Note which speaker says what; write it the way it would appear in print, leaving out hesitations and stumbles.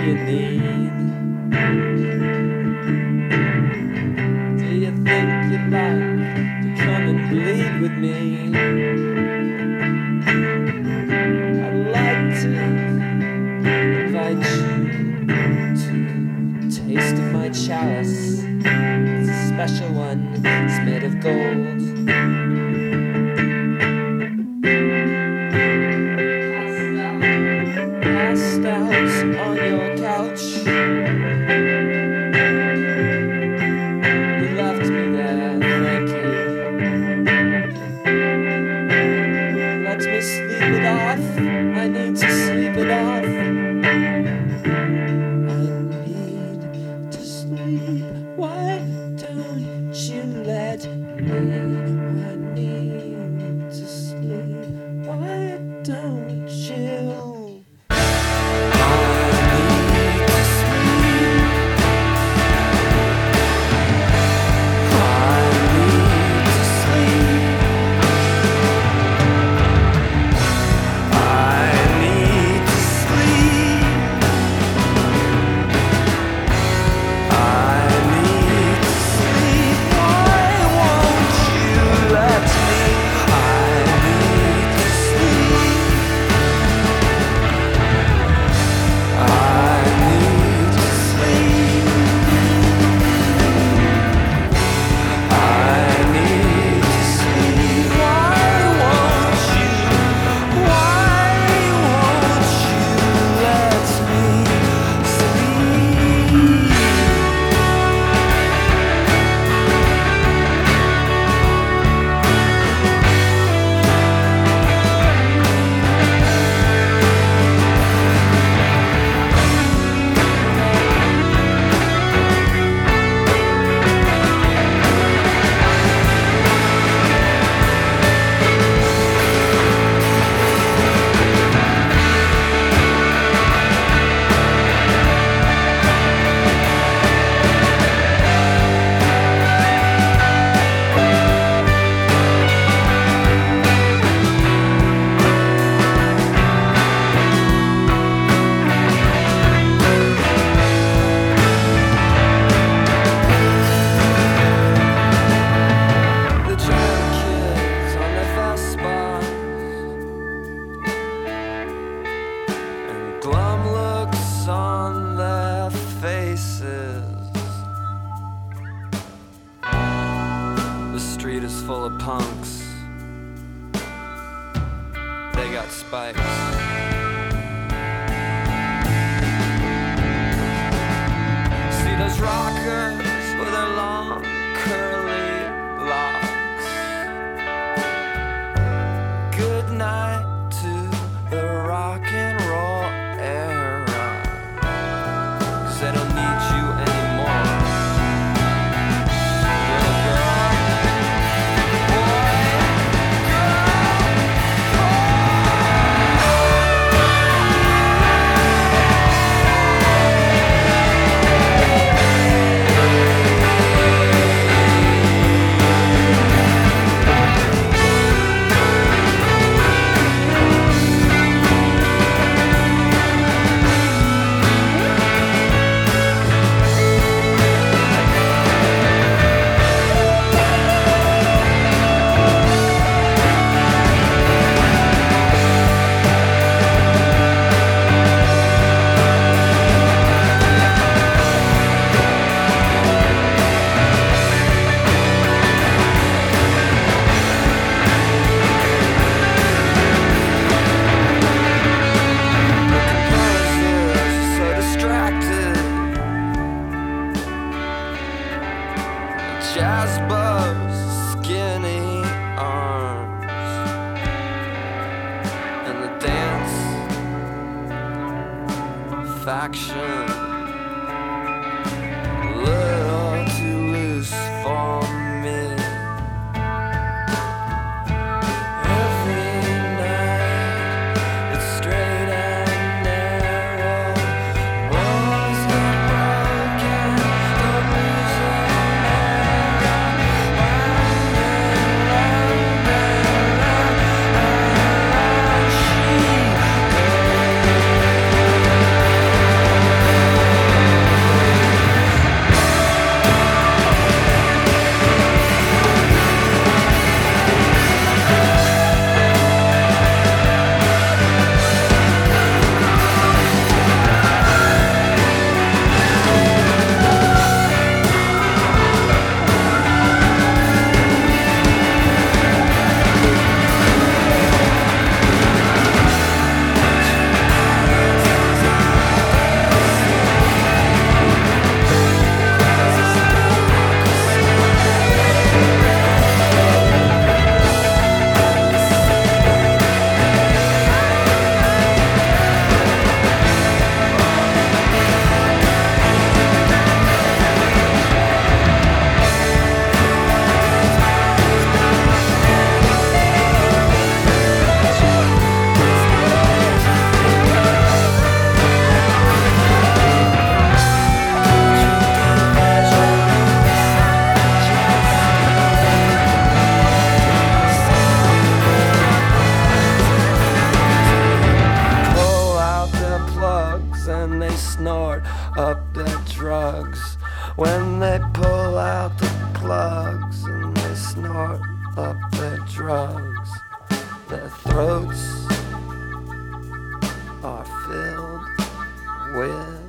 Speaker 1: you need? Do you think you'd like to come and bleed with me? I'd like to invite you to taste of my chalice. It's a special one, it's made of gold. Passed out on your couch. You left me there, thank you. Let me sleep it off. I need to sleep it off. I need to sleep. Why don't you let me? I need to sleep. Why don't you? Glum looks on their faces. The street is full of punks. They got spikes. See those rockers with their long curly locks. Good night to the rock and roll era, 'cause they don't need you anymore. Little girl, boy, jazz buzz, skinny arms, and the dance faction, a little too loose for me. Every night it's straight and narrow. Walls get broken, the music. She
Speaker 2: drugs. When they pull out the plugs and they snort up their drugs, their throats are filled with